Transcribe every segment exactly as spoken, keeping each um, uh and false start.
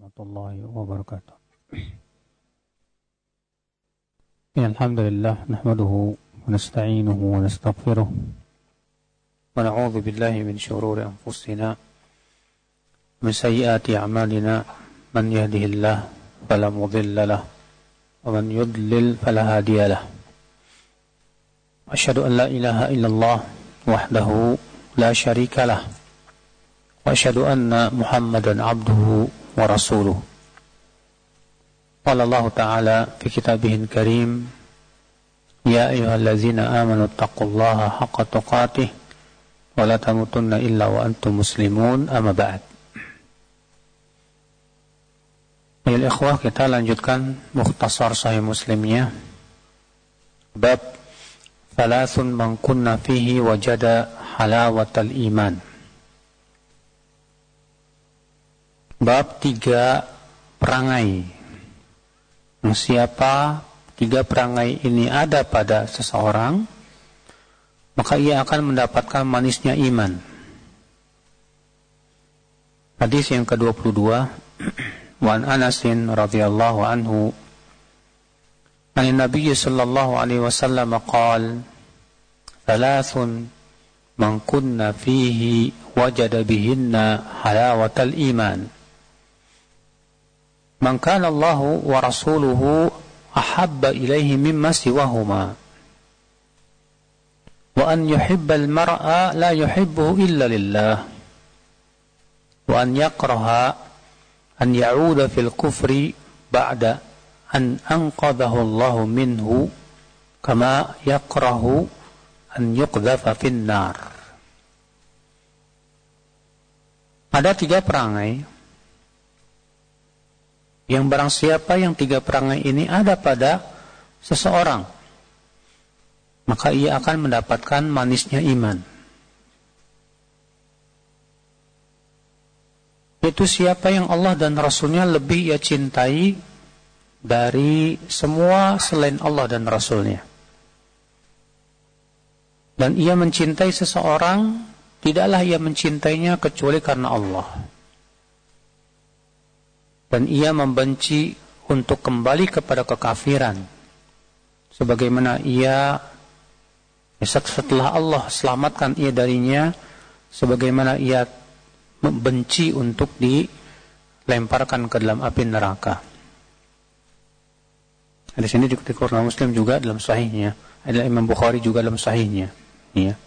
warahmatullahi wabarakatuh. Alhamdulillah nahmaduhu wa nasta'inuhu wa nastaghfiruh wa na'udzu billahi min shururi anfusina min sayyiati a'malina man yahdihillahu fala mudilla lahu wa man yudlil fala hadiya lahu. Asyhadu an la ilaha illallah wahdahu la syarika lah wa asyhadu anna Muhammadan abduhu wa rasuluh. Qala Allah Ta'ala fi kitabihil karim, ya ayyuhallazina amanu taqullaha haqqa tuqatih wa la tamutunna illa wa antum muslimun, amma ba'd. Ayol ikhwah, kita lanjutkan mukhtasar Sahih Muslimnya, bab thalathun man kunna fihi wajada halawatal iman. Bab tiga perangai. Siapa tiga perangai ini ada pada seseorang, maka ia akan mendapatkan manisnya iman. Hadis yang kedua puluh dua, wa an Anasin radhiyallahu anhu, an Nabi sallallahu alaihi wasallam qaal, thalathun man kunna fihi wajada bihinna halawatal iman. Man kana Allahu wa rasuluhu ahabba ilaihi mimma siwahuma, wa an yuhibbal mar'a la yuhibbuhu illa lillah, wa an yakraha an ya'uda fil kufri ba'da an anqadhahu Allahu minhu kama yakrahu an yuqdhafa fin nar. Ada tiga perangai yang barang siapa yang tiga perangai ini ada pada seseorang, maka ia akan mendapatkan manisnya iman. Itu siapa yang Allah dan Rasulnya lebih ia cintai dari semua selain Allah dan Rasulnya. Dan ia mencintai seseorang, tidaklah ia mencintainya kecuali karena Allah. Dan ia membenci untuk kembali kepada kekafiran, sebagaimana ia setelah Allah selamatkan ia darinya, sebagaimana ia membenci untuk dilemparkan ke dalam api neraka. Di sini dikutip Muslim juga dalam sahihnya, ada Imam Bukhari juga dalam sahihnya. Ya.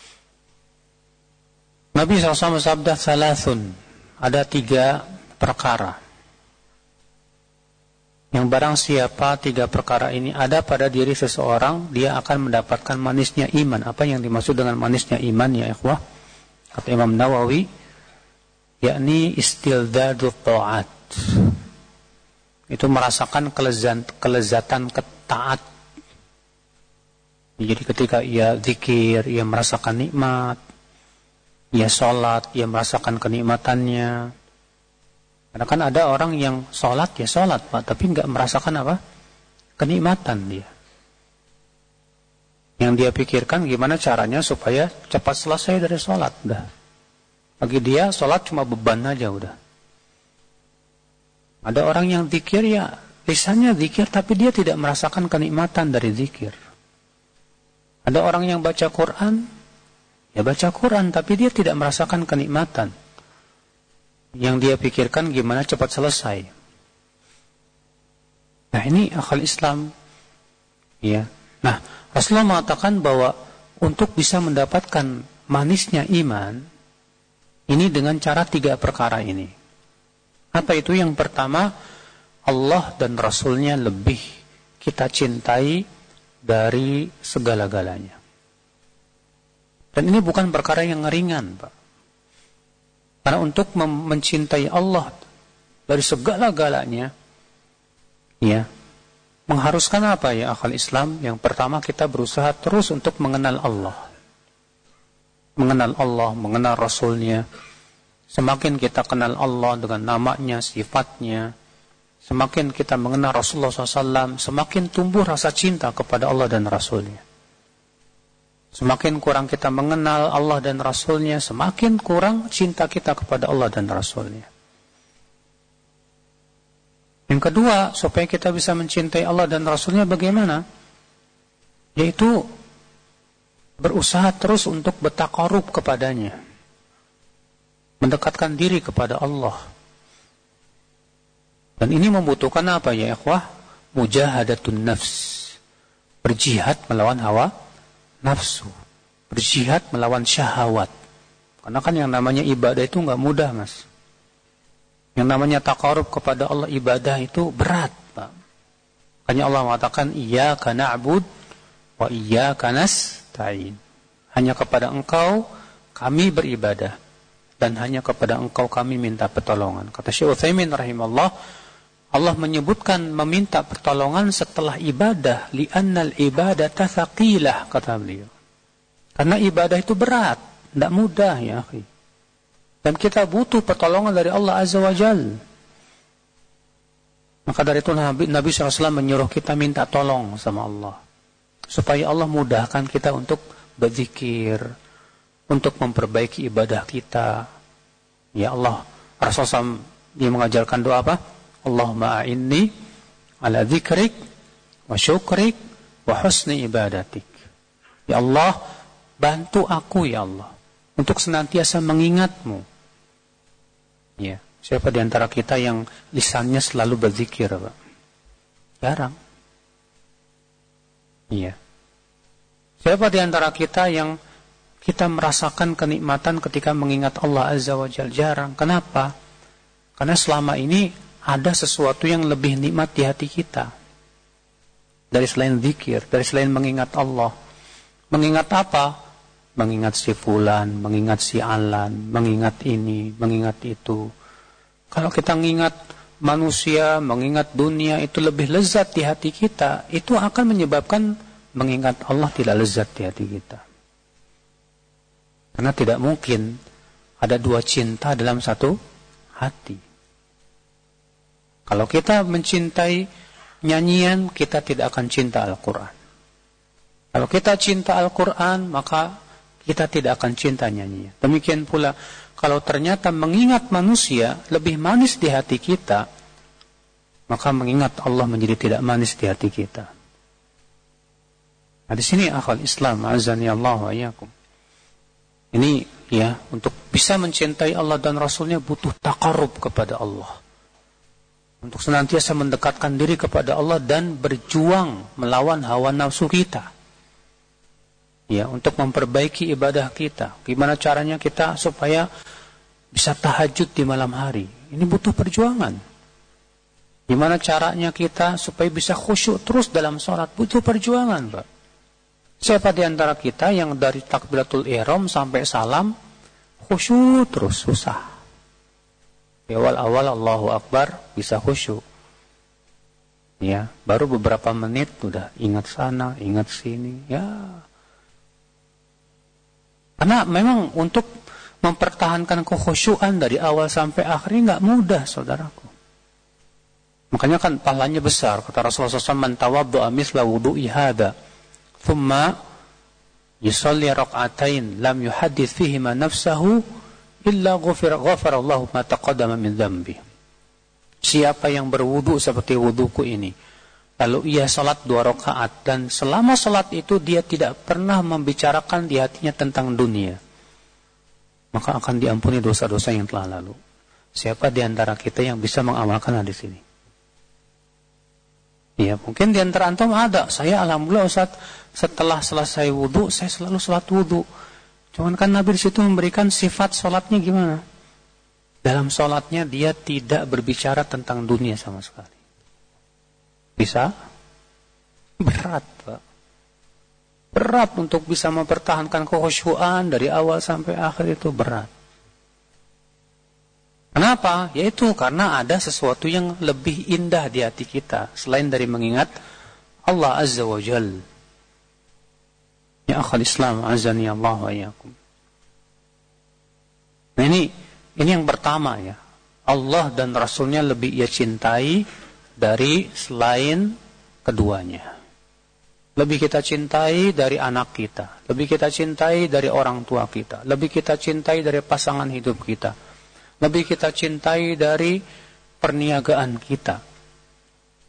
Nabi shallallahu alaihi wasallam bersabda, salasun, ada tiga perkara yang barang siapa tiga perkara ini ada pada diri seseorang, dia akan mendapatkan manisnya iman. Apa yang dimaksud dengan manisnya iman, ya ikhwah? Kata Imam Nawawi, yakni istildadu ta'at, itu merasakan kelezatan, kelezatan ketaat. Jadi ketika ia zikir, ia merasakan nikmat, ia sholat, ia merasakan kenikmatannya. Karena kan ada orang yang sholat, ya sholat Pak, tapi nggak merasakan apa? Kenikmatan dia. Yang dia pikirkan gimana caranya supaya cepat selesai dari sholat. Udah. Bagi dia sholat cuma beban aja udah. Ada orang yang zikir, ya lisannya zikir, tapi dia tidak merasakan kenikmatan dari zikir. Ada orang yang baca Quran, ya baca Quran, tapi dia tidak merasakan kenikmatan. Yang dia pikirkan gimana cepat selesai. Nah ini akal Islam. Ya. Nah Rasulullah mengatakan bahwa untuk bisa mendapatkan manisnya iman, ini dengan cara tiga perkara ini. Apa itu? Yang pertama, Allah dan Rasulnya lebih kita cintai dari segala-galanya. Dan ini bukan perkara yang ringan, Pak. Karena untuk mencintai Allah dari segala-galanya, ya, mengharuskan apa ya akal Islam? Yang pertama, kita berusaha terus untuk mengenal Allah. Mengenal Allah, mengenal Rasulnya. Semakin kita kenal Allah dengan namanya, sifatnya, semakin kita mengenal Rasulullah shallallahu alaihi wasallam, semakin tumbuh rasa cinta kepada Allah dan Rasulnya. Semakin kurang kita mengenal Allah dan Rasulnya, semakin kurang cinta kita kepada Allah dan Rasulnya. Yang kedua, supaya kita bisa mencintai Allah dan Rasulnya bagaimana? Yaitu berusaha terus untuk bertaqarrub kepadanya. Mendekatkan diri kepada Allah. Dan ini membutuhkan apa ya ikhwah? Mujahadatun nafs. Berjihad melawan hawa nafsu. Berjihad melawan syahwat. Karena kan yang namanya ibadah itu enggak mudah, Mas. Yang namanya taqarrub kepada Allah, ibadah itu berat, Pak. Makanya Allah mengatakan iyyaka na'bud wa iyyaka nasta'in. Hanya kepada Engkau kami beribadah dan hanya kepada Engkau kami minta pertolongan. Kata Syekh Utsaimin rahimahullah, Allah menyebutkan meminta pertolongan setelah ibadah, li'annal ibadata tsaqilah, kata beliau. Karena ibadah itu berat, tidak mudah ya akhi. Dan kita butuh pertolongan dari Allah Azza wa Jal. Maka dari itu Nabi, Nabi shallallahu alaihi wasallam menyuruh kita minta tolong sama Allah. Supaya Allah mudahkan kita untuk berzikir, untuk memperbaiki ibadah kita. Ya Allah, Rasulullah shallallahu alaihi wasallam dia mengajarkan doa apa? Allahumma a'inni ala dzikrik wa syukrik wa husni ibadatik. Ya Allah, bantu aku ya Allah untuk senantiasa mengingatmu. Ya, siapa di antara kita yang lisannya selalu berzikir, Pak? Jarang. Iya. Siapa di antara kita yang kita merasakan kenikmatan ketika mengingat Allah Azza wa Jalla? Jarang. Kenapa? Karena selama ini ada sesuatu yang lebih nikmat di hati kita. Dari selain zikir, dari selain mengingat Allah. Mengingat apa? Mengingat si fulan, mengingat si alan, mengingat ini, mengingat itu. Kalau kita mengingat manusia, mengingat dunia, itu lebih lezat di hati kita, itu akan menyebabkan mengingat Allah tidak lezat di hati kita. Karena tidak mungkin ada dua cinta dalam satu hati. Kalau kita mencintai nyanyian, kita tidak akan cinta Al-Quran. Kalau kita cinta Al-Quran, maka kita tidak akan cinta nyanyian. Demikian pula, kalau ternyata mengingat manusia lebih manis di hati kita, maka mengingat Allah menjadi tidak manis di hati kita. Nah, di sini akhwal Islam, azani Allah wa iyyakum. Ini ya, untuk bisa mencintai Allah dan Rasulnya butuh taqarrub kepada Allah. Untuk senantiasa mendekatkan diri kepada Allah dan berjuang melawan hawa nafsu kita. Ya, untuk memperbaiki ibadah kita. Gimana caranya kita supaya bisa tahajud di malam hari? Ini butuh perjuangan. Gimana caranya kita supaya bisa khusyuk terus dalam sholat? Butuh perjuangan, Pak. Siapa di antara kita yang dari takbiratul ihram sampai salam khusyuk terus? Susah. Di awal-awal Allahu Akbar bisa khusyuk. Ya, baru beberapa menit udah ingat sana, ingat sini. Ya. Karena memang untuk mempertahankan kekhusyuan dari awal sampai akhir nggak mudah, saudaraku. Makanya kan pahalanya besar. Kata Rasulullah shallallahu alaihi wasallam, "Man tawaddu'a misla wudu'i hadza, thumma yusalli rak'atain, lam yuhaddits fihima nafsahu, illa ghufira ghafara Allahu ma taqaddama min dzambi." Siapa yang berwudu seperti wuduku ini, lalu ia salat dua rakaat, dan selama salat itu dia tidak pernah membicarakan di hatinya tentang dunia, maka akan diampuni dosa-dosa yang telah lalu. Siapa di antara kita yang bisa mengamalkan hadis ini? Ya, mungkin di antara antum ada. Saya alhamdulillah Ustaz, setelah selesai wudu, saya selalu salat wudu. Cuman kan Nabi di situ memberikan sifat salatnya gimana? Dalam salatnya dia tidak berbicara tentang dunia sama sekali. Bisa? Berat, Pak. Berat untuk bisa mempertahankan kekhusyuan dari awal sampai akhir, itu berat. Kenapa? Yaitu karena ada sesuatu yang lebih indah di hati kita selain dari mengingat Allah Azza wa Jal. Ya akhal Islam, azani Allah wa iyyakum. Nah ini, ini yang pertama ya. Allah dan Rasulnya lebih ia cintai dari selain keduanya. Lebih kita cintai dari anak kita, lebih kita cintai dari orang tua kita, lebih kita cintai dari pasangan hidup kita, lebih kita cintai dari perniagaan kita,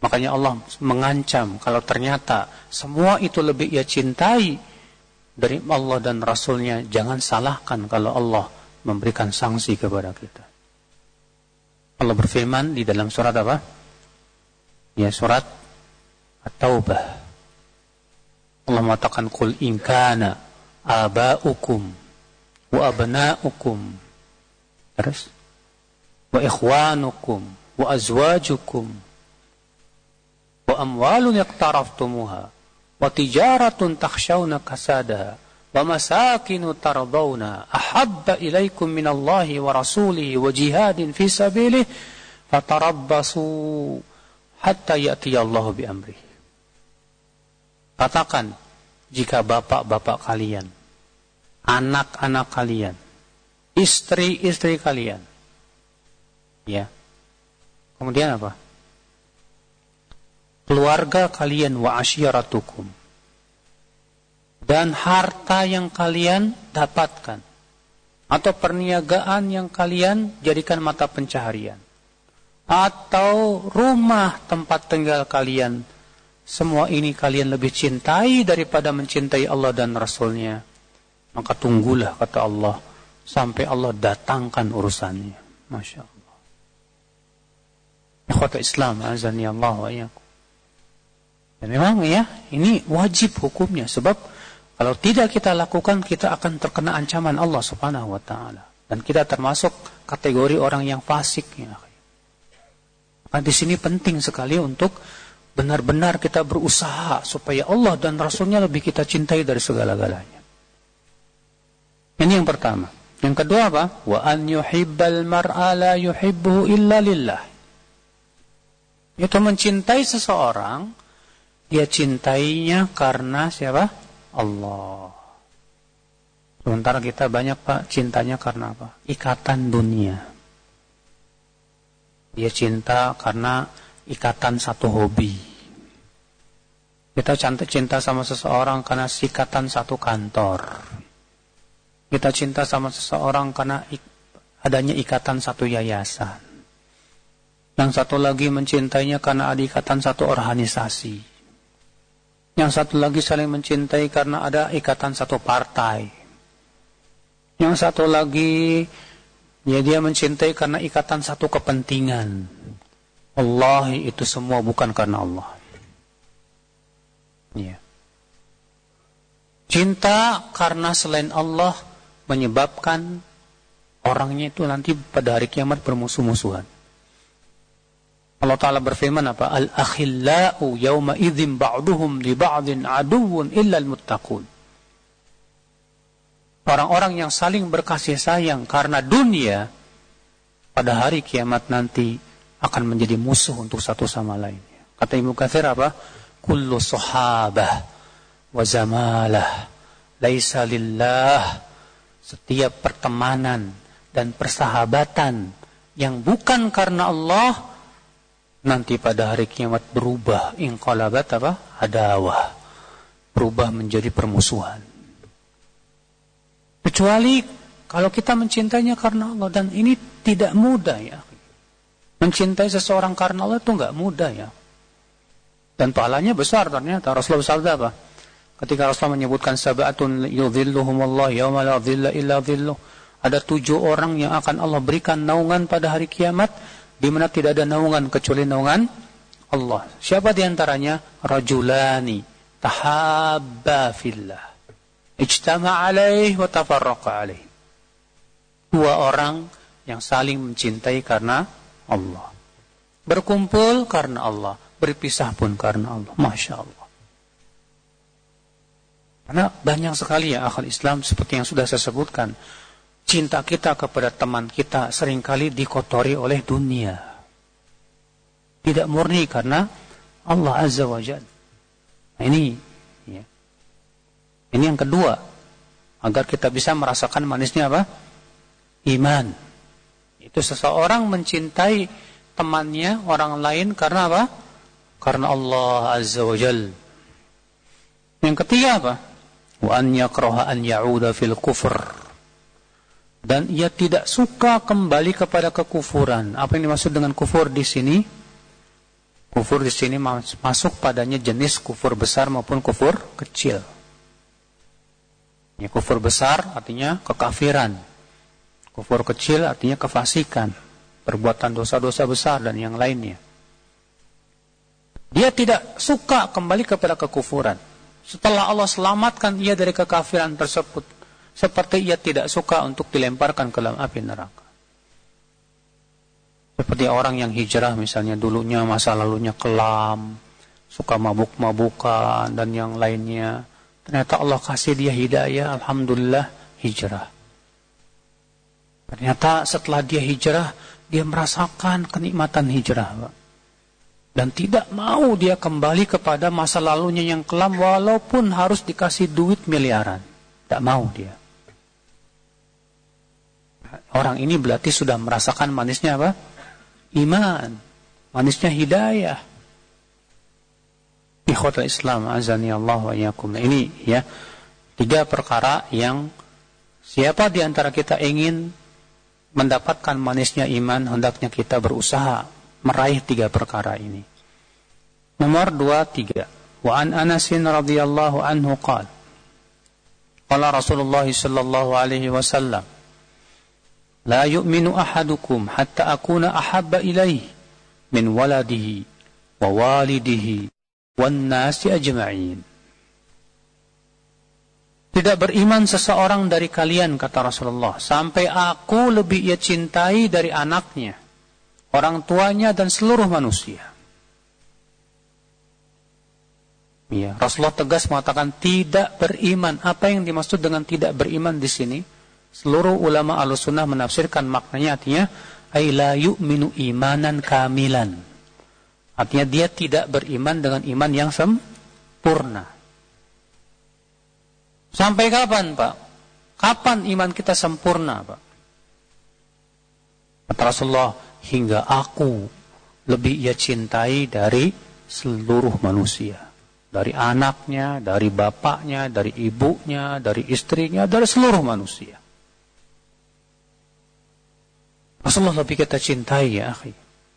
Makanya Allah mengancam kalau ternyata semua itu lebih ia cintai dari Allah dan Rasulnya, jangan salahkan kalau Allah memberikan sanksi kepada kita. Allah berfirman di dalam surat apa? Ya, surat At-Taubah. Allah mengatakan, "Qul in kana aba'ukum wa abna'ukum." Terus, "Wa ikhwanukum wa azwajukum wa amwalun yaqtaraftumuha wa tijaratun takhshawna kasadaha wa masakinu tardawna ahabba ilaikum minallahi wa rasulihi wa jihadin fi sabilihi fatarabbasu hatta ya'tiyallahu bi amrihi." Katakan, jika bapak-bapak kalian, anak-anak kalian, istri-istri kalian, ya, kemudian apa? Keluarga kalian, wa asyiratukum, dan harta yang kalian dapatkan atau perniagaan yang kalian jadikan mata pencaharian atau rumah tempat tinggal kalian, semua ini kalian lebih cintai daripada mencintai Allah dan Rasulnya, maka tunggulah, kata Allah, sampai Allah datangkan urusannya. Masya Allah. Ikhwata Islam, azani Allah wa iyyakum. Dan memang ya, ini wajib hukumnya. Sebab kalau tidak kita lakukan, kita akan terkena ancaman Allah subhanahu wa ta'ala. Dan kita termasuk kategori orang yang fasik. Ya. Maka di sini penting sekali untuk benar-benar kita berusaha supaya Allah dan Rasulnya lebih kita cintai dari segala-galanya. Ini yang pertama. Yang kedua apa? Wa an yuhibbal mar'a la yuhibbuhu illa lillah. Itu mencintai seseorang, dia cintainya karena siapa? Allah. Sementara kita banyak, Pak, cintanya karena apa? Ikatan dunia. Dia cinta karena ikatan satu hobi. Kita cinta sama seseorang karena ikatan satu kantor. Kita cinta sama seseorang karena adanya ikatan satu yayasan. Yang satu lagi mencintainya karena ada ikatan satu organisasi. Yang satu lagi saling mencintai karena ada ikatan satu partai. Yang satu lagi, ya, dia mencintai karena ikatan satu kepentingan. Wallahi itu semua bukan karena Allah. Ya. Cinta karena selain Allah menyebabkan orangnya itu nanti pada hari kiamat bermusuh-musuhan. Allah Ta'ala berfirman apa? Al-akhillau yawma idzin ba'duhum li ba'din aduwwun illa al-muttaqun. Orang-orang yang saling berkasih sayang karena dunia, pada hari kiamat nanti akan menjadi musuh untuk satu sama lain. Kata Ibnu Katsir apa? Kullu sahabah wa zamalah laisa lillah. Setiap pertemanan dan persahabatan yang bukan karena Allah, nanti pada hari kiamat berubah, inqalabat apa? Adawah. Berubah menjadi permusuhan. Kecuali kalau kita mencintainya karena Allah, dan ini tidak mudah ya. Mencintai seseorang karena Allah itu enggak mudah ya. Dan pahalanya besar ternyata. Rasulullah bersabda apa? Ketika Rasulullah menyebutkan sab'atun yudhilluhumullah yauma la dhilla illa dhilluh. Ada tujuh orang yang akan Allah berikan naungan pada hari kiamat, di mana tidak ada naungan kecuali naungan Allah. Siapa di antaranya? Rajulani tahabba fillah, ijtama alaih wa tafarraqa alaih. Dua orang yang saling mencintai karena Allah. Berkumpul karena Allah, berpisah pun karena Allah. Masya Allah. Karena banyak sekali ya akhwat Islam, seperti yang sudah saya sebutkan, cinta kita kepada teman kita seringkali dikotori oleh dunia. Tidak murni karena Allah Azza wa Jalla. Nah, ini ya. Ini yang kedua, agar kita bisa merasakan manisnya apa? Iman. Itu seseorang mencintai temannya, orang lain karena apa? Karena Allah Azza wa Jalla. Yang ketiga apa? Wa an yakraha an ya'uda fil kufr. Dan ia tidak suka kembali kepada kekufuran. Apa yang dimaksud dengan kufur di sini? Kufur di sini masuk padanya jenis kufur besar maupun kufur kecil. Ya, kufur besar artinya kekafiran. Kufur kecil artinya kefasikan, perbuatan dosa-dosa besar dan yang lainnya. Dia tidak suka kembali kepada kekufuran. Setelah Allah selamatkan ia dari kekafiran tersebut, seperti ia tidak suka untuk dilemparkan ke dalam api neraka. Seperti orang yang hijrah misalnya, dulunya masa lalunya kelam, suka mabuk-mabukan dan yang lainnya. Ternyata Allah kasih dia hidayah, alhamdulillah hijrah. Ternyata setelah dia hijrah, dia merasakan kenikmatan hijrah, Pak. Dan tidak mau dia kembali kepada masa lalunya yang kelam walaupun harus dikasih duit miliaran. Tidak mau dia. Orang ini berarti sudah merasakan manisnya apa? Iman, manisnya hidayah. Ikhwatul Islam, azani Allah wa iyyakum. Ini ya, tiga perkara yang siapa di antara kita ingin mendapatkan manisnya iman, hendaknya kita berusaha meraih tiga perkara ini. Nomor dua, tiga. Wa an Anasin radhiyallahu anhu qala qala Rasulullah sallallahu alaihi wasallam la yu'minu ahadukum hatta akuna ahabba ilaihi min waladihi wa walidihi wan nasi ajma'in. Tidak beriman seseorang dari kalian, kata Rasulullah, sampai aku lebih ia cintai dari anaknya, orang tuanya dan seluruh manusia. Ya, Rasulullah tegas mengatakan tidak beriman. Apa yang dimaksud dengan tidak beriman di sini? Seluruh ulama Ahlussunnah menafsirkan maknanya artinya ay la yu'minu imanan kamilan. Artinya dia tidak beriman dengan iman yang sempurna. Sampai kapan, Pak? Kapan iman kita sempurna, Pak? Kata Rasulullah, hingga aku lebih ia cintai dari seluruh manusia. Dari anaknya, dari bapaknya, dari ibunya, dari istrinya, dari seluruh manusia. Rasulullah lebih kita cintai, ya akhi.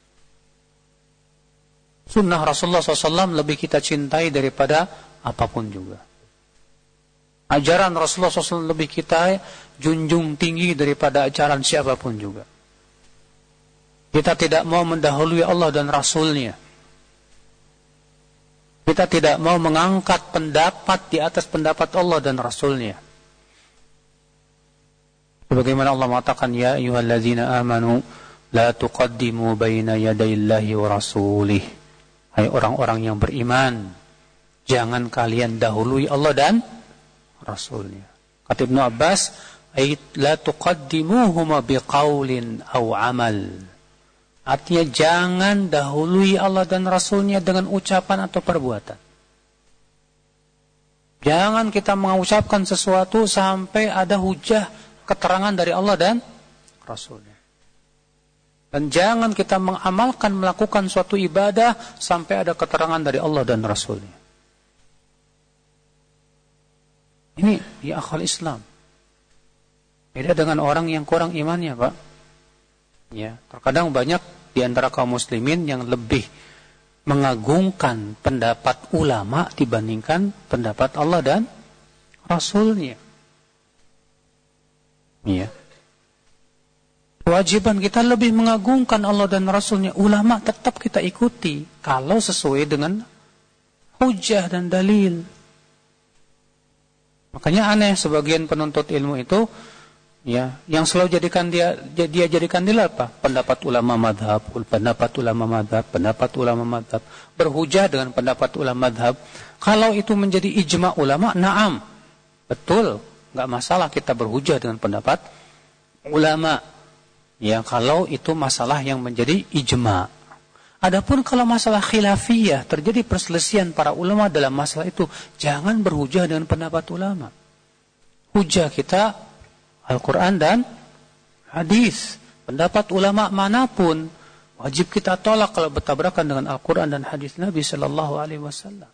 Sunnah Rasulullah shallallahu alaihi wasallam lebih kita cintai daripada apapun juga. Ajaran Rasulullah shallallahu alaihi wasallam lebih kita junjung tinggi daripada ajaran siapapun juga. Kita tidak mau mendahului Allah dan Rasulnya. Kita tidak mau mengangkat pendapat di atas pendapat Allah dan Rasulnya. Sebagaimana Allah mengatakan, ya ayyuhalladzina amanu la tuqaddimu baina yadayillahi wa rasulih. Hai orang-orang yang beriman, jangan kalian dahului Allah dan Rasulnya. Kata Ibnu Abbas, ay la tuqaddimuhuma biqaulin aw amal. Artinya jangan dahului Allah dan Rasulnya dengan ucapan atau perbuatan. Jangan kita mengucapkan sesuatu sampai ada hujah keterangan dari Allah dan Rasulnya. Dan jangan kita mengamalkan, melakukan suatu ibadah sampai ada keterangan dari Allah dan Rasulnya. Ini ya akhal Islam. Beda dengan orang yang kurang imannya, Pak. Ya, terkadang banyak di antara kaum muslimin yang lebih mengagungkan pendapat ulama dibandingkan pendapat Allah dan Rasulnya. Ya. Kewajiban kita lebih mengagungkan Allah dan Rasulnya. Ulama tetap kita ikuti kalau sesuai dengan hujah dan dalil. Makanya aneh sebagian penuntut ilmu itu, ya, yang selalu jadikan dia dia jadikan dia apa? Pendapat ulama madhab, pendapat ulama madhab, pendapat ulama madhab, berhujah dengan pendapat ulama madhab. Kalau itu menjadi ijma ulama, na'am, betul, nggak masalah kita berhujah dengan pendapat ulama. Ya, kalau itu masalah yang menjadi ijma. Adapun kalau masalah khilafiyah, terjadi perselisihan para ulama dalam masalah itu, jangan berhujah dengan pendapat ulama. Hujah kita Al-Quran dan hadis. Pendapat ulama manapun wajib kita tolak kalau bertabrakan dengan Al-Quran dan hadis Nabi Sallallahu Alaihi Wasallam.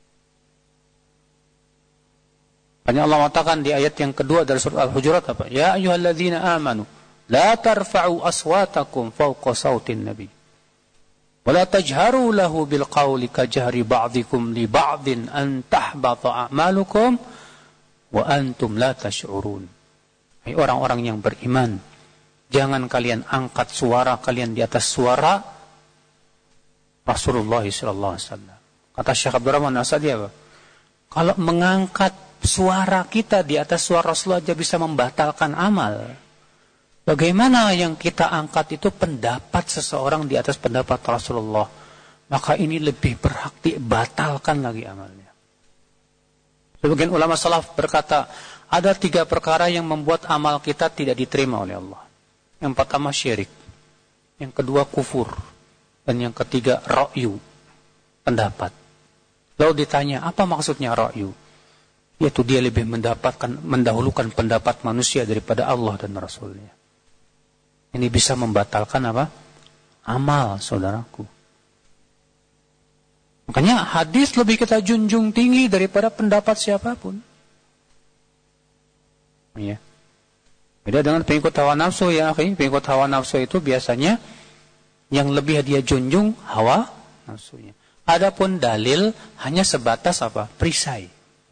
Hanya Allah mengatakan di ayat yang kedua dari surat Al-Hujurat apa? Ya ayyuhalladzina amanu la tarfa'u aswatakum fawqa sautin nabi. Wala tajharu lahu bil qawli kajahri ba'dikum li ba'din an tahbata a'malukum wa antum la tash'urun. Hai orang-orang yang beriman, jangan kalian angkat suara kalian di atas suara Rasulullah sallallahu alaihi wasallam. Kata Syekh Abdurrahman As-Sa'di apa? Kalau mengangkat suara kita di atas suara Rasulullah aja bisa membatalkan amal. Bagaimana yang kita angkat itu pendapat seseorang di atas pendapat Rasulullah? Maka ini lebih berhak dibatalkan lagi amalnya. Sebagian ulama salaf berkata, ada tiga perkara yang membuat amal kita tidak diterima oleh Allah. Yang pertama syirik, yang kedua kufur, dan yang ketiga ra'yu, pendapat. Lalu ditanya, apa maksudnya ra'yu? Yaitu dia lebih mendapatkan, mendahulukan pendapat manusia daripada Allah dan Rasulnya. Ini bisa membatalkan apa? Amal, saudaraku. Makanya hadis lebih kita junjung tinggi daripada pendapat siapapun. Ya. Beda dengan pengikut hawa nafsu ya, akhi. Pengikut hawa nafsu itu biasanya yang lebih dia junjung hawa nafsunya. Adapun dalil hanya sebatas apa? Perisai.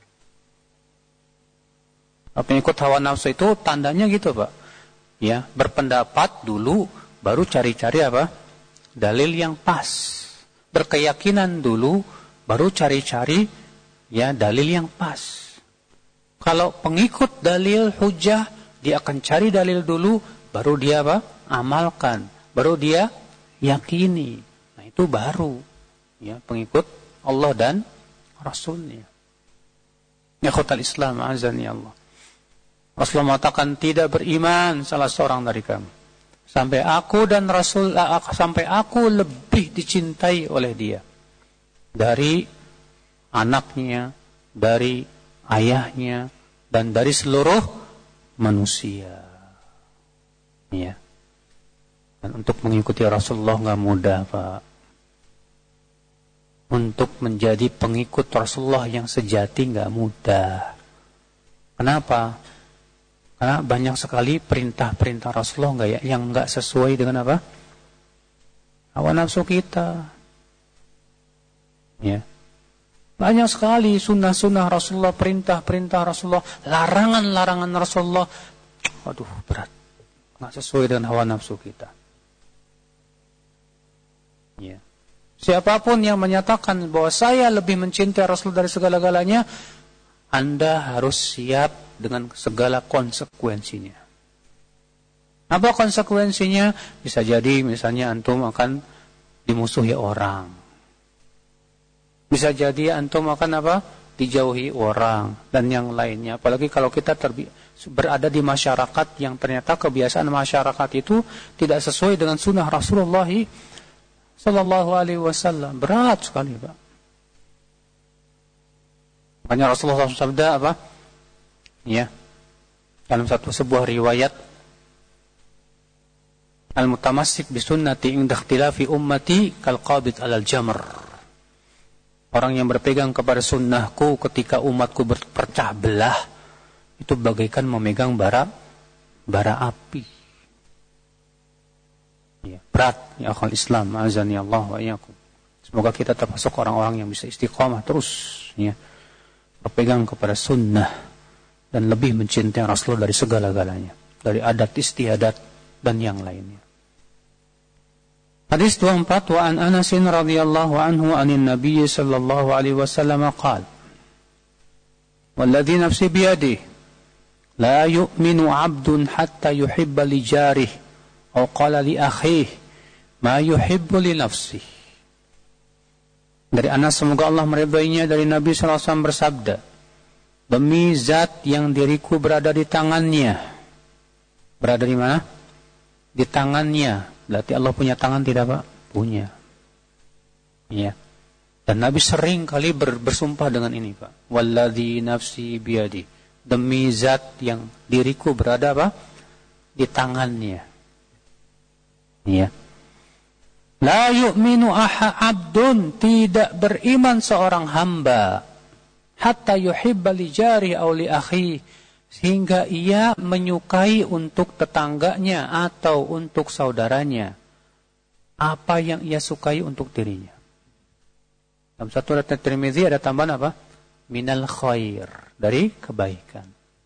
Pengikut hawa nafsu itu tandanya gitu, Pak. Ya, berpendapat dulu baru cari-cari apa? Dalil yang pas. Berkeyakinan dulu baru cari-cari ya dalil yang pas. Kalau pengikut dalil hujah, dia akan cari dalil dulu baru dia apa? Amalkan, baru dia yakini. Nah, itu baru ya pengikut Allah dan Rasulnya. Ya khotal Islam azani Allah. Rasulullah mengatakan tidak beriman salah seorang dari kamu sampai aku dan Rasul sampai aku lebih dicintai oleh dia dari anaknya, dari ayahnya, dan dari seluruh manusia. Ya. Dan untuk mengikuti Rasulullah nggak mudah, Pak. Untuk menjadi pengikut Rasulullah yang sejati nggak mudah. Kenapa? Karena banyak sekali perintah-perintah Rasulullah enggak ya, yang enggak sesuai dengan apa? Hawa nafsu kita. Ya. Banyak sekali sunnah-sunnah Rasulullah, perintah-perintah Rasulullah, larangan-larangan Rasulullah. Waduh, berat. Enggak sesuai dengan hawa nafsu kita. Ya. Siapapun yang menyatakan bahwa saya lebih mencintai Rasul dari segala-galanya, Anda harus siap dengan segala konsekuensinya. Apa konsekuensinya? Bisa jadi misalnya antum akan dimusuhi orang. Bisa jadi antum akan apa? Dijauhi orang dan yang lainnya. Apalagi kalau kita terbi- berada di masyarakat yang ternyata kebiasaan masyarakat itu tidak sesuai dengan sunnah Rasulullah sallallahu alaihi wasallam. Berat sekali, Pak. Makanya Rasulullah shallallahu alaihi wasallam sabda apa? Ya, dalam satu sebuah riwayat, al-mutamassik bisunnati inda ikhtilafi ummati kalqabid alal jamr. Orang yang berpegang kepada sunnahku ketika umatku berpecah belah itu bagaikan memegang bara bara api. Ya, berat ya akhal Islam, azani Allah wa iyyakum. Semoga kita termasuk orang-orang yang bisa istiqamah terus ya, berpegang kepada sunnah dan lebih mencintai Rasulullah dari segala-galanya, dari adat istiadat dan yang lainnya. Hadis dua puluh empat, wa an Anas radhiyallahu anhu anin Nabi sallallahu alaihi wasallam qala, "Walladhi nafsi biyadihi la yu'minu 'abdun hatta yuhibba li jarihi aw qala li akhihi ma yuhibbu li nafsihi." Dari Anas, semoga Allah meridainya, dari Nabi sallallahu alaihi wasallam bersabda, demi zat yang diriku berada di tangannya. Berada di mana? Di tangannya. Berarti Allah punya tangan tidak, Pak? Punya. Iya. Dan Nabi sering kali ber, bersumpah dengan ini, Pak. Walladzi nafsi biyadi. Demi zat yang diriku berada apa? Di tangannya. Iya. La yu'minu aha abdun. Tidak beriman seorang hamba hatta yuhibba li jari aw li akhi, sehingga ia menyukai untuk tetangganya atau untuk saudaranya, apa yang ia sukai untuk dirinya. Dalam satu riwayat Tirmizi ada tambahan apa? Minal khair, dari kebaikan.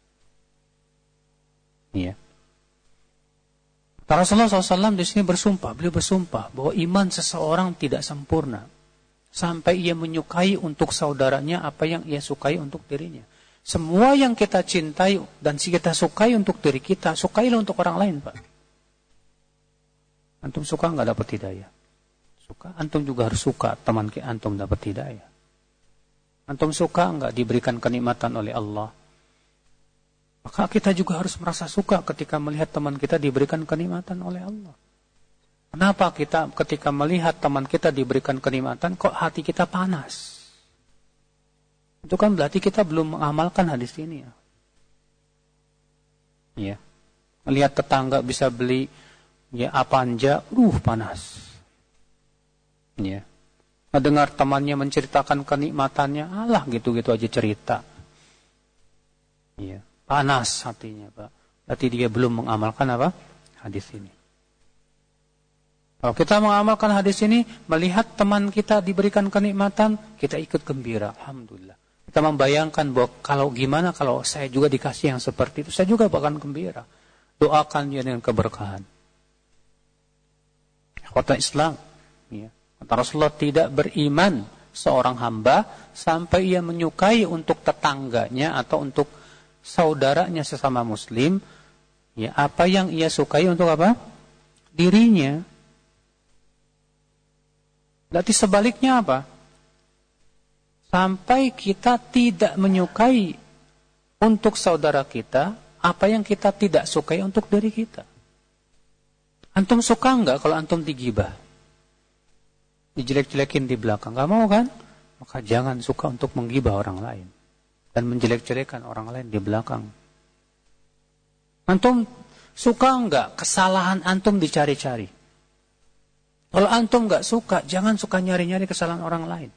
Iya. Rasulullah shallallahu alaihi wasallam di sini bersumpah, beliau bersumpah bahwa iman seseorang tidak sempurna sampai ia menyukai untuk saudaranya apa yang ia sukai untuk dirinya. Semua yang kita cintai dan kita sukai untuk diri kita, sukailah untuk orang lain, Pak. Antum suka nggak dapat hidayah? Suka, antum juga harus suka teman ke antum dapat hidayah. Antum suka nggak diberikan kenikmatan oleh Allah? Maka kita juga harus merasa suka ketika melihat teman kita diberikan kenikmatan oleh Allah. Kenapa kita ketika melihat teman kita diberikan kenikmatan, kok hati kita panas? Itu kan berarti kita belum mengamalkan hadis ini. Ya. Ya. Melihat tetangga bisa beli ya Avanza, uh panas. Ya. Mendengar temannya menceritakan kenikmatannya, alah gitu-gitu aja cerita. Ya. Panas hatinya, Pak. Berarti dia belum mengamalkan apa? Hadis ini. Kalau kita mengamalkan hadis ini, melihat teman kita diberikan kenikmatan, kita ikut gembira. Alhamdulillah. Kita membayangkan bahwa kalau gimana kalau saya juga dikasih yang seperti itu, saya juga bahkan gembira. Doakan dia dengan keberkahan. Kata Islam, ya. Kata Rasulullah, tidak beriman seorang hamba sampai ia menyukai untuk tetangganya atau untuk saudaranya sesama muslim, ya apa yang ia sukai untuk apa? Dirinya. Berarti sebaliknya apa? Sampai kita tidak menyukai untuk saudara kita apa yang kita tidak sukai untuk diri kita. Antum suka enggak kalau antum digibah? Dijelek-jelekin di belakang, enggak mau kan? Maka jangan suka untuk menggibah orang lain dan menjelek-jelekan orang lain di belakang. Antum suka enggak kesalahan antum dicari-cari? Kalau antum enggak suka, jangan suka nyari-nyari kesalahan orang lain.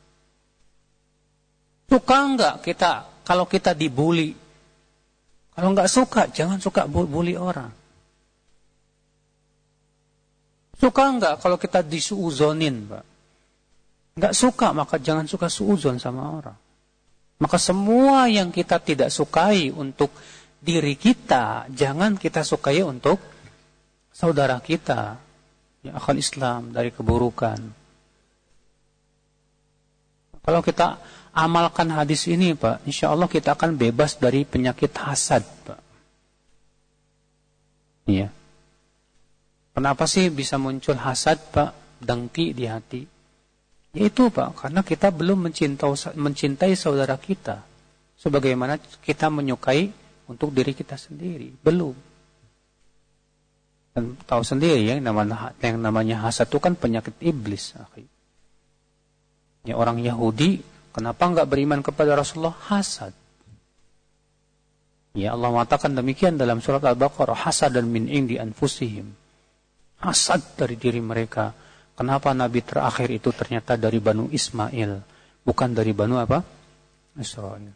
Suka enggak kita kalau kita dibully? Kalau enggak suka, jangan suka bully orang. Suka enggak kalau kita disuuzonin, Pak? Enggak suka, maka jangan suka suuzon sama orang. Maka semua yang kita tidak sukai untuk diri kita, jangan kita sukai untuk saudara kita. Ya akhal Islam, dari keburukan. Kalau kita amalkan hadis ini, Pak, insya Allah kita akan bebas dari penyakit hasad, Pak. Iya. Kenapa sih bisa muncul hasad, Pak? Dengki di hati. Yaitu, Pak, karena kita belum mencintai, mencintai saudara kita. Sebagaimana kita menyukai untuk diri kita sendiri. Belum. Dan tahu sendiri ya, yang namanya, yang namanya hasad itu kan penyakit iblis. Ya, orang Yahudi, kenapa enggak beriman kepada Rasulullah? Hasad. Ya, Allah mengatakan demikian dalam surat Al-Baqarah, hasadan min indi anfusihim. Hasad dari diri mereka. Kenapa Nabi terakhir itu ternyata dari Banu Ismail, bukan dari Banu apa? Israel.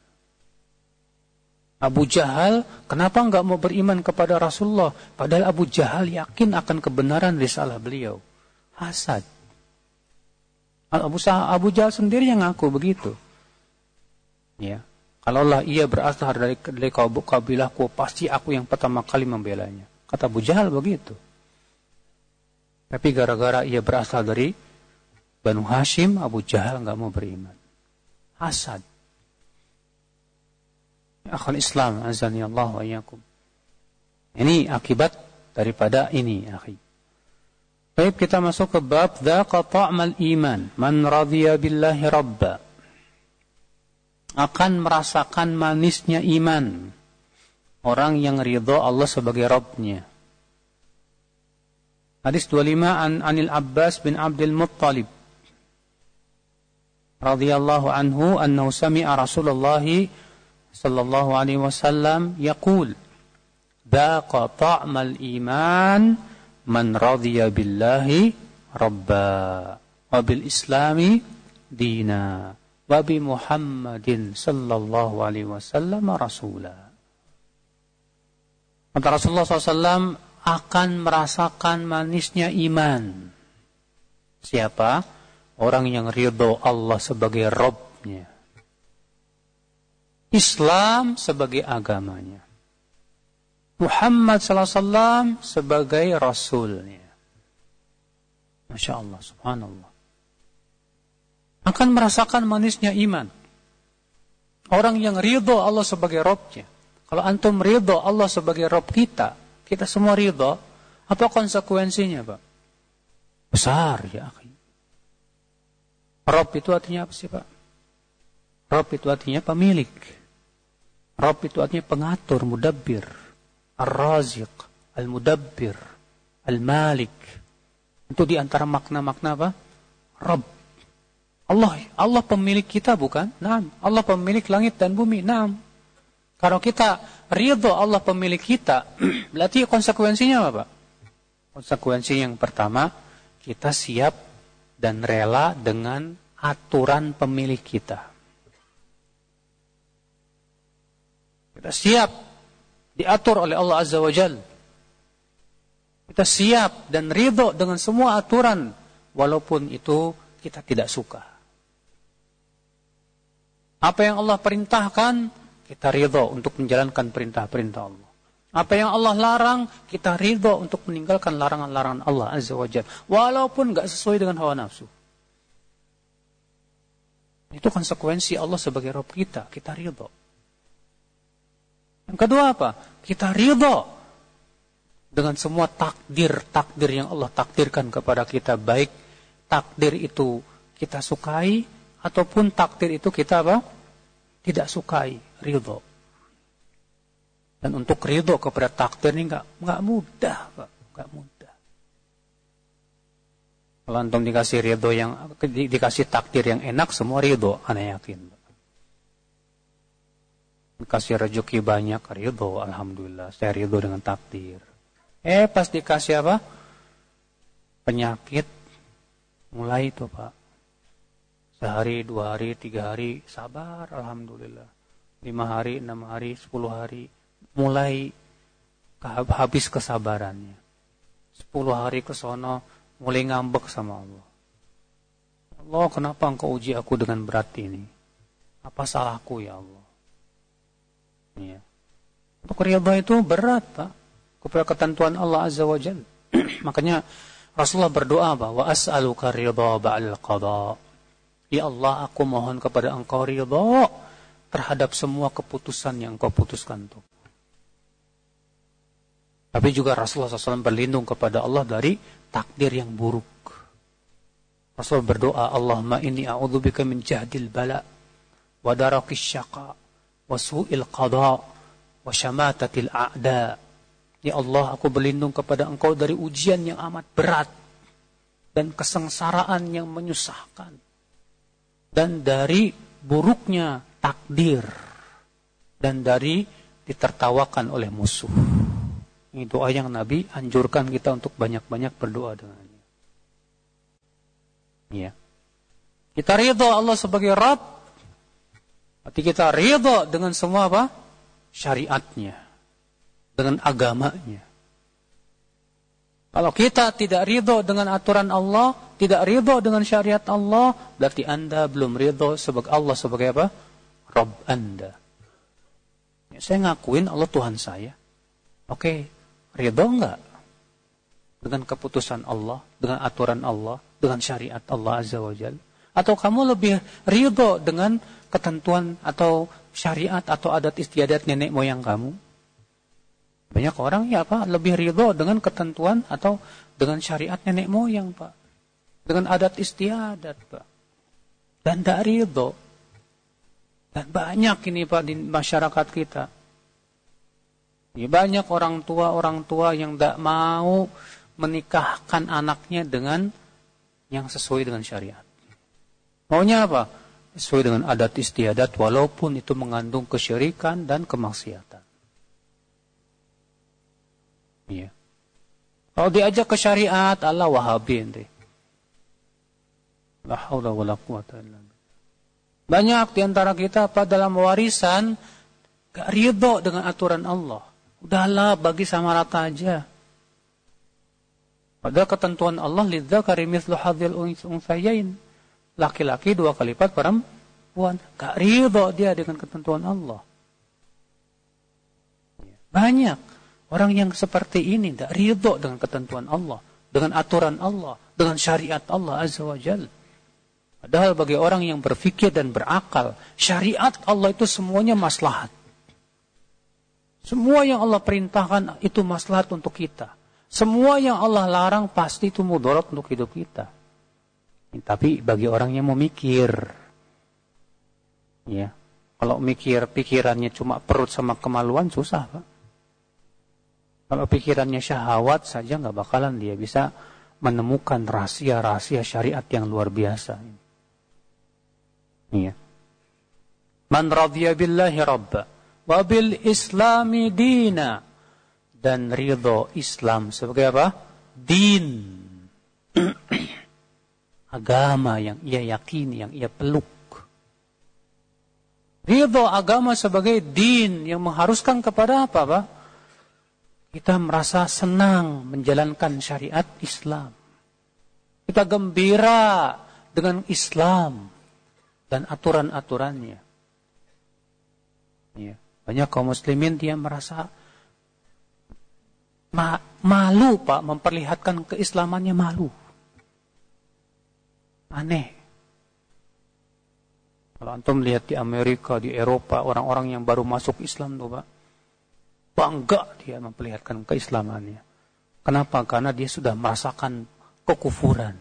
Abu Jahal, kenapa enggak mau beriman kepada Rasulullah? Padahal Abu Jahal yakin akan kebenaran risalah beliau. Hasad. Abu, Abu Jahal sendiri yang ngaku begitu. Ya. Kalaulah ia berasal dari, dari kabilahku, pasti aku yang pertama kali membelanya. Kata Abu Jahal begitu. Tapi gara-gara ia berasal dari Banu Hashim, Abu Jahal enggak mau beriman. Hasad. Akhul Islam, azani Allah wa iyyakum. Ini akibat daripada ini, akhi. Baik, kita masuk ke bab dzaqa ta'mal iman, man radhiya billahi rabba. Akan merasakan manisnya iman orang yang ridha Allah sebagai Rabbnya. Hadis dua puluh lima an Anil Abbas bin Abdul Muttalib radhiyallahu anhu annahu sami'a Rasulullah sallallahu alaihi wasallam yaqul dzaqa ta'mal iman man radhiya billahi rabba wa bil islami dina wa bi Muhammadin sallallahu alaihi wasallam rasula. Kata Rasulullah sallallahu alaihi wasallam akan merasakan manisnya iman Siapa? Orang yang ridho Allah sebagai Rabb-Nya. Islam sebagai agamanya. Muhammad sallallahu alaihi wasallam sebagai Rasulnya. Masya Allah, subhanallah. Akan merasakan manisnya iman. Orang yang ridho Allah sebagai Rabb-Nya. Kalau antum ridho Allah sebagai Rabb kita, kita semua ridho, apa konsekuensinya, Pak? Besar, ya akhi. Rabb itu artinya apa sih, Pak? Rabb itu artinya pemilik. Rabb itu artinya pengatur, mudabbir. Ar-Raziq, Al-Mudabbir, Al-Malik. Itu di antara makna-makna apa? Rabb. Allah, Allah pemilik kita bukan? Naam. Allah pemilik langit dan bumi. Naam. Kalau kita ridho Allah pemilik kita, berarti konsekuensinya apa, Pak? Konsekuensi yang pertama, kita siap dan rela dengan aturan pemilik kita. Kita siap diatur oleh Allah Azza wa Jalla. Kita siap dan ridho dengan semua aturan, walaupun itu kita tidak suka. Apa yang Allah perintahkan, kita ridho untuk menjalankan perintah-perintah Allah. Apa yang Allah larang, kita ridho untuk meninggalkan larangan-larangan Allah Azza wa Jalla. Walaupun gak sesuai dengan hawa nafsu. Itu konsekuensi Allah sebagai Rabb kita. Kita ridho. Yang kedua apa? Kita ridho dengan semua takdir-takdir yang Allah takdirkan kepada kita. Baik takdir itu kita sukai, ataupun takdir itu kita apa? Tidak sukai, ridho. Dan untuk ridho kepada takdir ini enggak enggak mudah, Pak, enggak mudah. Kalau antum dikasih ridho yang di, dikasih takdir yang enak, semua ridho, ana yakin. Dikasih rezeki banyak, ridho, alhamdulillah, saya ridho dengan takdir. Eh pas dikasih apa? Penyakit, mulai itu, Pak. Sehari, dua hari, tiga hari, sabar, alhamdulillah. Lima hari, enam hari, sepuluh hari, mulai habis kesabarannya. Sepuluh hari ke sono, mulai ngambek sama Allah. Allah, kenapa engkau uji aku dengan berat ini? Apa salahku ya Allah? Ya. Untuk ridha itu berat, Pak, kepada ketentuan Allah Azza wa Jalla. Makanya Rasulullah berdoa bahwa as'aluka ridha ba'al qada. Ya Allah, aku mohon kepada engkau ridha terhadap semua keputusan yang engkau putuskan itu. Tapi juga Rasulullah shallallahu alaihi wasallam berlindung kepada Allah dari takdir yang buruk. Rasul berdoa, Allahumma inni a'udzubika min jahdil bala, wa darakis syaqa, wa su'il qada, wa syamatatil a'da. Ya Allah, aku berlindung kepada engkau dari ujian yang amat berat, dan kesengsaraan yang menyusahkan, dan dari buruknya takdir, dan dari ditertawakan oleh musuh. Ini doa yang Nabi anjurkan kita untuk banyak-banyak berdoa dengannya. Ya. Kita ridha Allah sebagai Rabb. Berarti kita ridha dengan semua apa? Syariatnya. Dengan agamanya. Kalau kita tidak ridha dengan aturan Allah, tidak ridha dengan syariat Allah, berarti Anda belum ridha sebagai Allah sebagai apa? Rabb Anda. Ya, saya ngakuin Allah Tuhan saya. Oke, ridha enggak dengan keputusan Allah, dengan aturan Allah, dengan syariat Allah Azza wa Jalla? Atau kamu lebih ridha dengan ketentuan atau syariat atau adat istiadat nenek moyang kamu? Banyak orang ya Pak, lebih ridha dengan ketentuan atau dengan syariat nenek moyang, Pak. Dengan adat istiadat, Pak. Dan tidak ridha. Dan banyak ini Pak di masyarakat kita. Ya, banyak orang tua-orang tua yang tidak mau menikahkan anaknya dengan yang sesuai dengan syariat. Maunya apa? Sesuai dengan adat istiadat walaupun itu mengandung kesyirikan dan kemaksiatan. Iya. Kalau diajak ke syariat, Allah Wahabi ente. La haula wala quwata illa billah. Banyak di antara kita apa dalam warisan gak ridho dengan aturan Allah. Udahlah, bagi sama rata aja. Padahal ketentuan Allah lidzakari mithlu hadzil unthayain. Laki-laki dua kali lipat perempuan. Gak ridho dia dengan ketentuan Allah. Banyak orang yang seperti ini gak ridho dengan ketentuan Allah, dengan aturan Allah, dengan syariat Allah Azza wa Jalla. Padahal bagi orang yang berfikir dan berakal, syariat Allah itu semuanya maslahat. Semua yang Allah perintahkan itu maslahat untuk kita. Semua yang Allah larang pasti itu mudarat untuk hidup kita. Tapi bagi orang yang mau mikir, ya, kalau mikir pikirannya cuma perut sama kemaluan susah, Pak. Kalau pikirannya syahwat saja nggak bakalan dia bisa menemukan rahasia-rahasia syariat yang luar biasa. Iya. Man radhiya billahi rabba wa bil islami dina, dan ridho Islam sebagai apa? Din. Agama yang ia yakini, yang ia peluk. Ridho agama sebagai din yang mengharuskan kepada apa, Pak? Kita merasa senang menjalankan syariat Islam. Kita gembira dengan Islam dan aturan-aturannya. Ya. Banyak kaum muslimin dia merasa ma- malu, Pak, memperlihatkan keislamannya, malu. Aneh. Kalau antum lihat di Amerika, di Eropa, orang-orang yang baru masuk Islam tuh, Pak, bangga dia memperlihatkan keislamannya. Kenapa? Karena dia sudah merasakan kekufuran.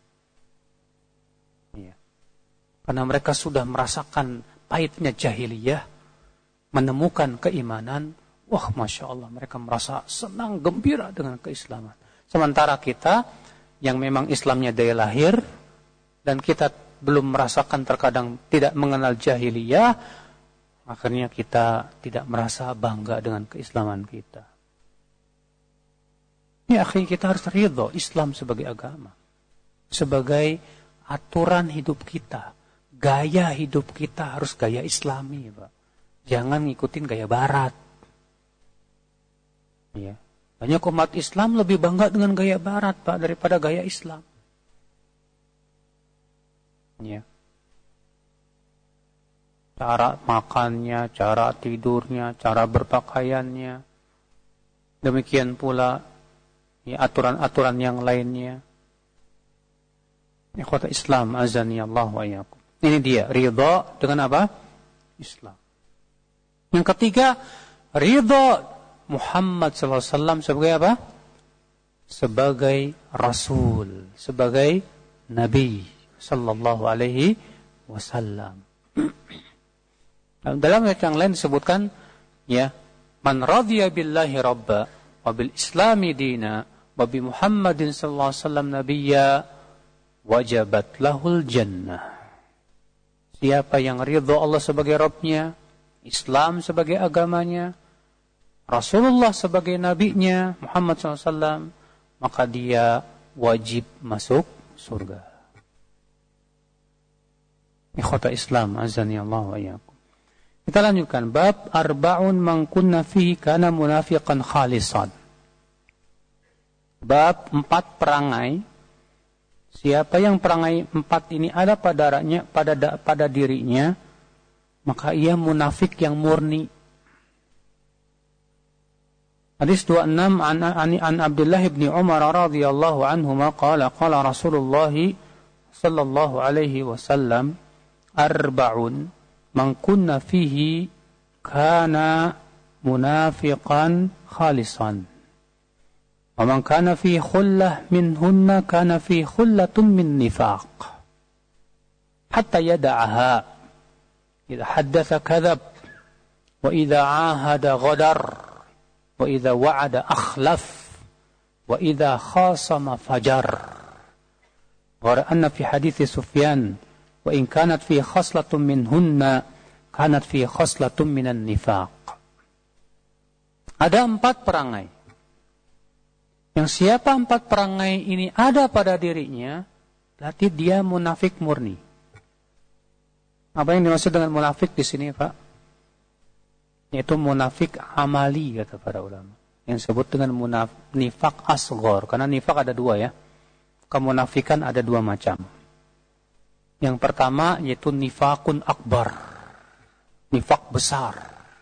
Ya. Karena mereka sudah merasakan pahitnya jahiliyah, menemukan keimanan, wah Masya Allah, mereka merasa senang, gembira dengan keislaman. Sementara kita, yang memang Islamnya dari lahir, dan kita belum merasakan, terkadang tidak mengenal jahiliyah, akhirnya kita tidak merasa bangga dengan keislaman kita. Ya, akhirnya kita harus ridho Islam sebagai agama, sebagai aturan hidup kita. Gaya hidup kita harus gaya Islami, Pak. Jangan ngikutin gaya Barat. Ya. Banyak umat Islam lebih bangga dengan gaya Barat, Pak, daripada gaya Islam. Ya. Cara makannya, cara tidurnya, cara berpakaiannya. Demikian pula ya, aturan-aturan yang lainnya. Ikhwata Islam, azani Allah wa iyyakum. Ini dia, ridha dengan apa? Islam. Yang ketiga, ridha Muhammad sallallahu alaihi wasallam sebagai apa? Sebagai Rasul, sebagai Nabi sallallahu alaihi wasallam. Dalam ayat yang lain disebutkan, ya, man radhiya billahi rabba wa bil islami dina wa bi Muhammadin sallallahu alaihi wasallam nabiyya wajabat lahul jannah. Siapa yang ridha Allah sebagai Rabbnya, Islam sebagai agamanya, Rasulullah sebagai nabinya, Muhammad sallallahu alaihi wasallam, maka dia wajib masuk surga. Ikhwata Islam, azani Allah wa iyyakum. Kita lanjutkan, bab arba'un man kunna fihi kana munafiqan khalisan. Bab empat perangai. Siapa yang perangai empat ini ada pada pada pada dirinya, maka ia munafik yang murni. Hadis dua puluh enam an an, an Abdullah bin Umar radhiyallahu anhuma qala qala Rasulullah sallallahu alaihi wasallam arba'un man kunna fihi kana munafiqan khalisan wa man kana fi khullah minhunna kana fi khullatun min nifaq hatta yada'aha idza haddatha kadhab wa idza 'ahada ghadar wa idza wa'ada akhlaf wa idza khasama fajar. Wa anna fi hadits Sufyan wa in kanat fi khaslatun minhunna kanat fi khaslatun minan nifaq. Ada empat perangai. Yang siapa empat perangai ini ada pada dirinya, berarti dia munafik murni. Apa yang dimaksud dengan munafik di sini, Pak? Yaitu munafik amali, kata para ulama. yang disebut dengan munaf, nifak asghar. Karena nifak ada dua ya. Kemunafikan ada dua macam. Yang pertama yaitu nifakun akbar. Nifak besar.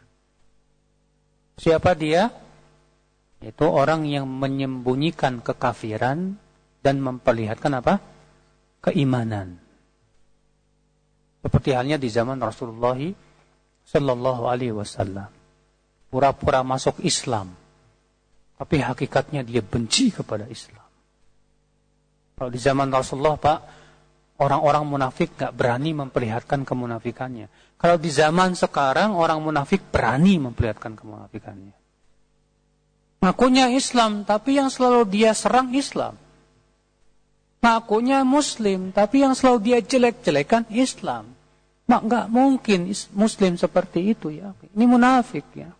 Siapa dia? Yaitu orang yang menyembunyikan kekafiran dan memperlihatkan apa? Keimanan. Seperti halnya di zaman Rasulullah sallallahu alaihi wasallam. Pura-pura masuk Islam, tapi hakikatnya dia benci kepada Islam. Kalau di zaman Rasulullah, Pak, orang-orang munafik gak berani memperlihatkan kemunafikannya. Kalau di zaman sekarang, orang munafik berani memperlihatkan kemunafikannya. Ngakunya Islam, tapi yang selalu dia serang Islam. Ngakunya Muslim, tapi yang selalu dia jelek-jelekan Islam. Mak gak mungkin Muslim seperti itu ya. Ini munafik ya.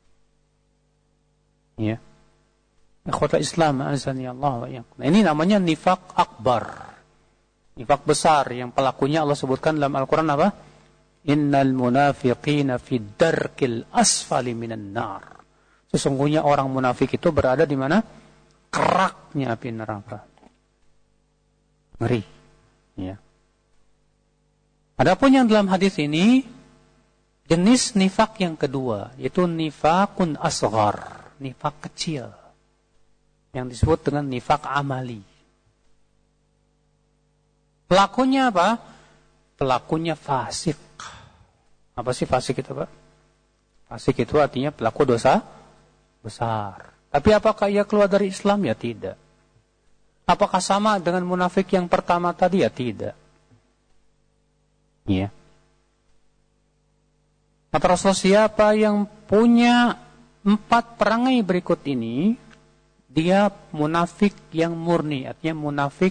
Ya. Ikhwatul Islam, azani Allah wa iyyakum. Nah, ini namanya nifak akbar. Nifak besar yang pelakunya Allah sebutkan dalam Al-Qur'an apa? Innal munafiqina fi darkil asfali minan nar. Sesungguhnya orang munafik itu berada di mana? Keraknya api neraka. Ngeri. Ya. Adapun yang dalam hadis ini jenis nifak yang kedua, yaitu nifakun asghar. Nifak kecil yang disebut dengan nifak amali. Pelakunya apa? Pelakunya fasik. Apa sih fasik itu, Pak? Fasik itu artinya pelaku dosa besar. Tapi apakah ia keluar dari Islam? Ya tidak. Apakah sama dengan munafik yang pertama tadi? Ya tidak. Ya. Kata Rasulullah, siapa yang punya empat perangai berikut ini, dia munafik yang murni, artinya munafik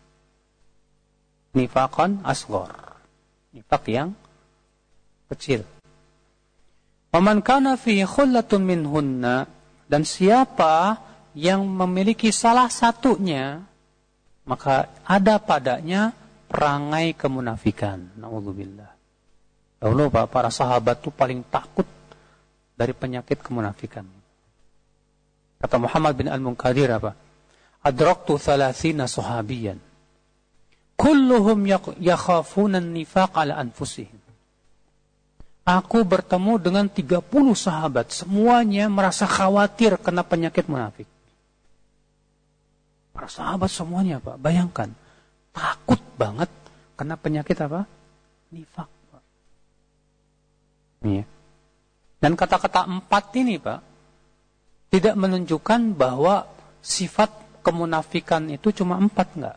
nifaqan asghar, nifak yang kecil. Waman kana fi khullatun minhunna, dan siapa yang memiliki salah satunya, maka ada padanya perangai kemunafikan. Na'udzubillah. Dahulu para sahabat itu paling takut dari penyakit kemunafikan. Kata Muhammad bin Al-Munkadir apa? Adraktu thalathina sahabiyan. Kulluhum yakhafuna an-nifaq ala anfusihim. Aku bertemu dengan tiga puluh sahabat. Semuanya merasa khawatir kena penyakit munafik. Para sahabat semuanya, Pak. Bayangkan. Takut banget kena penyakit apa? Nifaq, Pak. Iya. Dan kata-kata empat ini, Pak, tidak menunjukkan bahwa sifat kemunafikan itu cuma empat, enggak.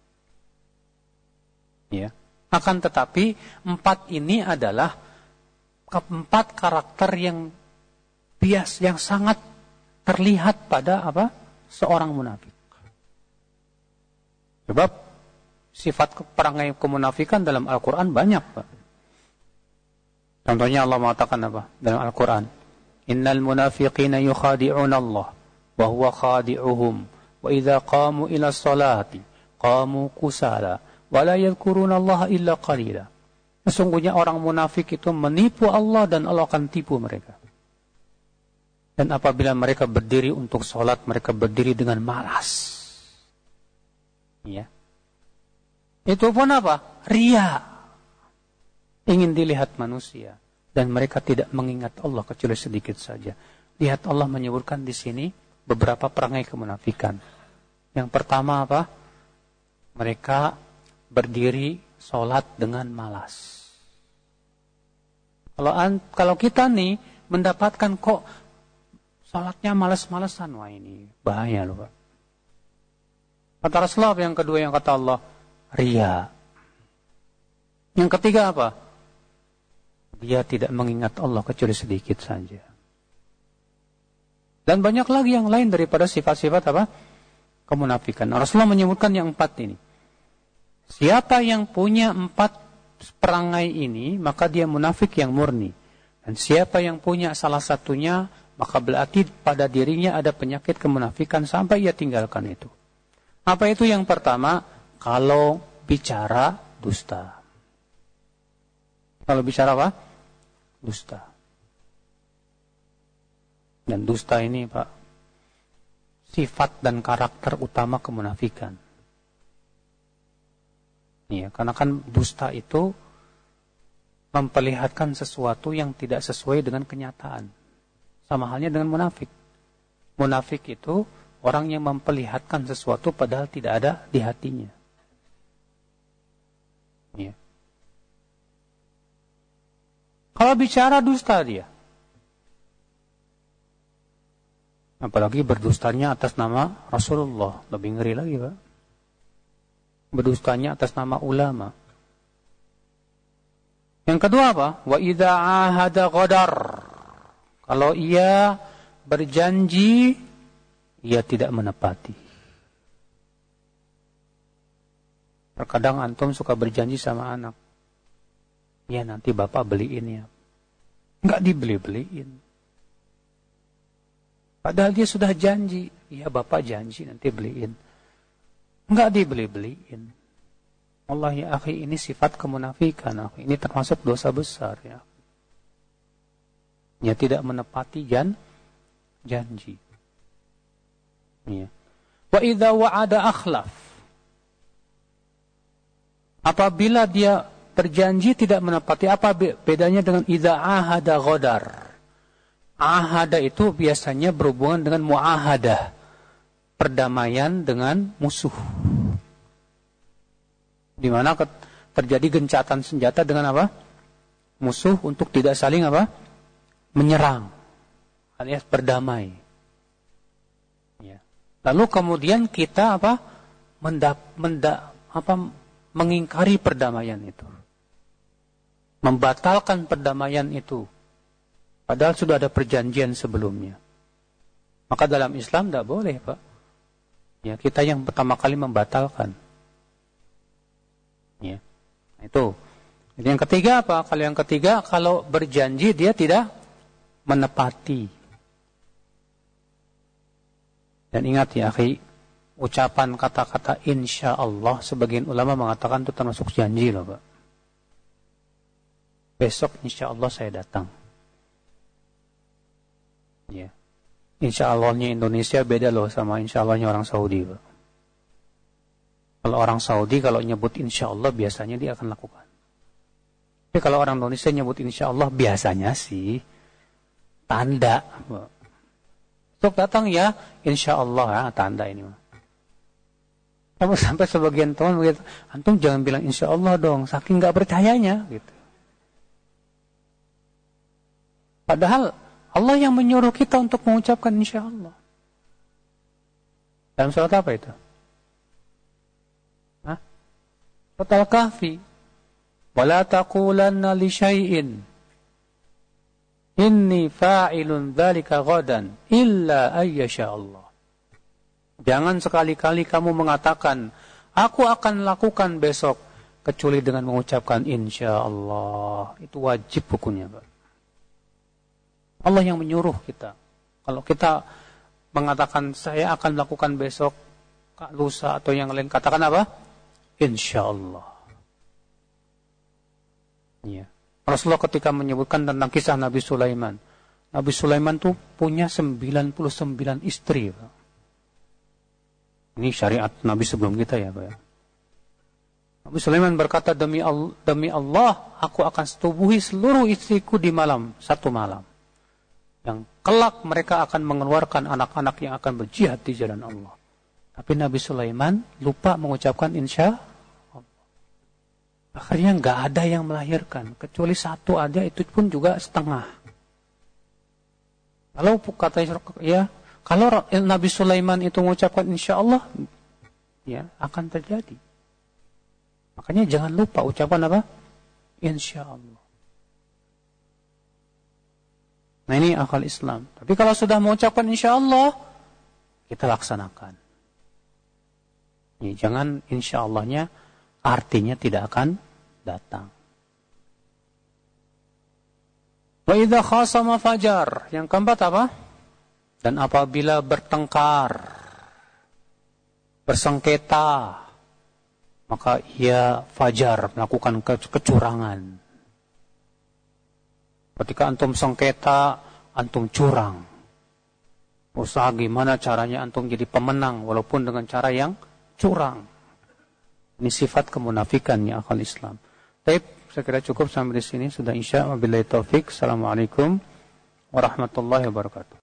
Ya. Akan tetapi, empat ini adalah keempat karakter yang bias, yang sangat terlihat pada apa? Seorang munafik. Sebab sifat perangai kemunafikan dalam Al-Quran banyak, Pak. Contohnya Allah mengatakan apa dalam Al-Quran? Innal munafiqina yukhadi'una Allah wa huwa khadi'uhum wa idza qamu ila salati qamu kusala wa la yadhkuruna Allah illa qalila. Sesungguhnya orang munafik itu menipu Allah dan Allah akan tipu mereka. Dan apabila mereka berdiri untuk salat, mereka berdiri dengan malas. Ya. Itu pun apa? Ria. Ingin dilihat manusia, dan mereka tidak mengingat Allah kecuali sedikit saja. Lihat Allah menyebutkan di sini beberapa perangai kemunafikan. Yang pertama apa? Mereka berdiri sholat dengan malas. Kalau kalau kita nih mendapatkan kok sholatnya malas-malasan, wah ini bahaya loh, Pak. Kata Rasulullah yang kedua yang kata Allah, ria. Yang ketiga apa? Dia tidak mengingat Allah kecuali sedikit saja. Dan banyak lagi yang lain daripada sifat-sifat apa? Kemunafikan. Rasulullah menyebutkan yang empat ini. Siapa yang punya empat perangai ini, maka dia munafik yang murni. Dan siapa yang punya salah satunya, maka berarti pada dirinya ada penyakit kemunafikan sampai ia tinggalkan itu. Apa itu yang pertama? Kalau bicara dusta. Kalau bicara apa? Dusta. Dan dusta ini, Pak, sifat dan karakter utama kemunafikan. Ya, karena kan dusta itu memperlihatkan sesuatu yang tidak sesuai dengan kenyataan. Sama halnya dengan munafik. Munafik itu orang yang memperlihatkan sesuatu padahal tidak ada di hatinya. Ya. Kalau bicara dusta dia, apalagi berdustanya atas nama Rasulullah, lebih ngeri lagi, Pak. Berdustanya atas nama ulama. Yang kedua apa? Wa idza ahada ghadar. Kalau ia berjanji, ia tidak menepati. Terkadang antum suka berjanji sama anak. Ya nanti bapak beliin ya. Enggak dibeli-beliin. Padahal dia sudah janji. Ya bapak janji nanti beliin. Enggak dibeli-beliin. Allah ya akhi, ini sifat kemunafikan. Akhi. Ini termasuk dosa besar ya. Ya tidak menepati jan, janji. Ya. Wa idza wa'ada akhlaf. Apabila dia berjanji tidak menepati, apa bedanya dengan idza ahada ghadar? Ahada itu biasanya berhubungan dengan muahadah, perdamaian dengan musuh. Di mana terjadi gencatan senjata dengan apa? Musuh untuk tidak saling apa? Menyerang, alias berdamai. Ya. Lalu kemudian kita apa? Mendap, mendap, apa? Mengingkari perdamaian itu, membatalkan perdamaian itu, padahal sudah ada perjanjian sebelumnya. Maka dalam Islam tidak boleh, Pak. Ya, kita yang pertama kali membatalkan. Ya, itu. Jadi yang ketiga apa? Kalau yang ketiga, kalau berjanji dia tidak menepati. Dan ingat ya, akhi, ucapan kata-kata insya Allah, sebagian ulama mengatakan itu termasuk janji loh, Pak. Besok insya Allah saya datang. Ya. Insya Allahnya Indonesia beda loh sama insya Allahnya orang Saudi, Pak. Kalau orang Saudi kalau nyebut insya Allah biasanya dia akan lakukan. Tapi kalau orang Indonesia nyebut insya Allah biasanya sih tanda, Pak. Besok datang ya insya Allah ya, tanda ini, Pak. Kamu sampai sebagian teman begitu, antum jangan bilang insya Allah dong, saking nggak percayanya gitu. Padahal Allah yang menyuruh kita untuk mengucapkan insya Allah. Dalam surat apa itu? Hah? Surat Al-Kahfi. Wala taqulanna li syai'in inni fa'ilun dzalika ghadan illa ayyasha Allah. Jangan sekali-kali kamu mengatakan, aku akan lakukan besok, kecuali dengan mengucapkan insya Allah. Itu wajib hukumnya, Pak. Allah yang menyuruh kita. Kalau kita mengatakan, saya akan lakukan besok, lusa atau yang lain, katakan apa? Insya Allah. Ya. Rasulullah ketika menyebutkan tentang kisah Nabi Sulaiman. Nabi Sulaiman itu punya sembilan puluh sembilan istri, Pak. Ini syariat Nabi sebelum kita ya, Pak. Nabi Sulaiman berkata, demi Allah, demi Allah, aku akan setubuhi seluruh istriku di malam, satu malam. Yang kelak mereka akan mengeluarkan anak-anak yang akan berjihad di jalan Allah. Tapi Nabi Sulaiman lupa mengucapkan insya Allah. Akhirnya nggak ada yang melahirkan, kecuali satu aja, itu pun juga setengah. Kalau kata ya, kalau Nabi Sulaiman itu mengucapkan insya Allah, ya akan terjadi. Makanya jangan lupa ucapan apa? Insya Allah. Nah ini akal Islam. Tapi kalau sudah mengucapkan insya Allah, kita laksanakan. Ya, jangan insya Allahnya artinya tidak akan datang. Wa idza khasama fajar. Yang keempat apa? Dan apabila bertengkar, bersengketa, maka ia fajar, melakukan kecurangan. Ketika antum sengketa, antum curang. usaha gimana caranya antum jadi pemenang walaupun dengan cara yang curang. Ini sifat kemunafikan ya akal Islam. Baik, saya kira cukup sampai di sini sudah insya Allah. Wabillahi taufik. Assalamualaikum warahmatullahi wabarakatuh.